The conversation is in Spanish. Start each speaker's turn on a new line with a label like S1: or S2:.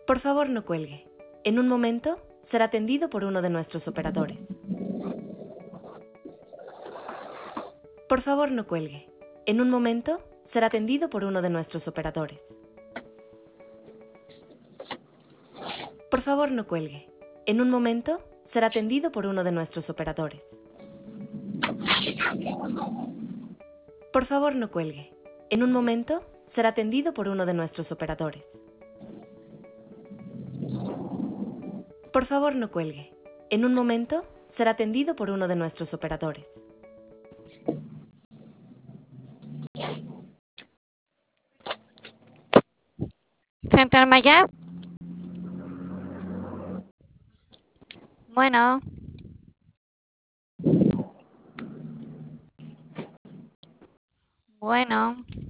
S1: Por favor, no cuelgue. En un momento será atendido por uno de nuestros operadores. Por favor, no cuelgue. En un momento será atendido por uno de nuestros operadores. Por favor, no cuelgue. En un momento será atendido por uno de nuestros operadores. Por favor, no cuelgue. En un momento será atendido por uno de nuestros operadores. Por favor, no cuelgue. En un momento será atendido por uno de nuestros operadores.
S2: Central Mayab. Bueno. Bueno.